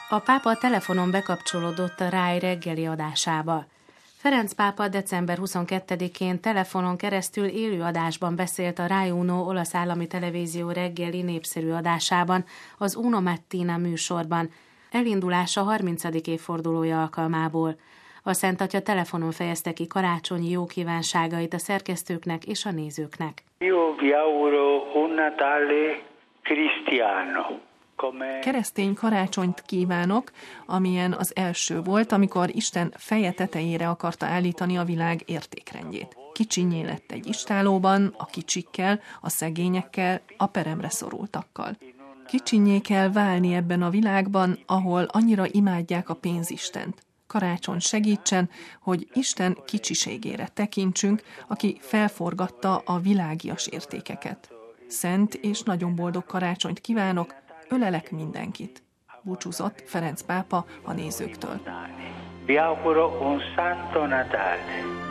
A pápa telefonon bekapcsolódott a Rai reggeli adásába. Ferenc pápa december 22-én telefonon keresztül élő adásban beszélt a Rai Uno olasz állami televízió reggeli népszerű adásában, az Uno Mattina műsorban, elindulása 30. évfordulója alkalmából. A Szent Atya telefonon fejezte ki karácsonyi jó kívánságait a szerkesztőknek és a nézőknek. Io vi auguro un Natale cristiano. Keresztény karácsonyt kívánok, amilyen az első volt, amikor Isten feje tetejére akarta állítani a világ értékrendjét. Kicsinyé lett egy istállóban, a kicsikkel, a szegényekkel, a peremre szorultakkal. Kicsinyé kell válni ebben a világban, ahol annyira imádják a pénzistent. Karácsony segítsen, hogy Isten kicsiségére tekintsünk, aki felforgatta a világias értékeket. Szent és nagyon boldog karácsonyt kívánok, ölelek mindenkit. Búcsúzott Ferenc pápa a nézőktől. Vi auguro un santo Natale.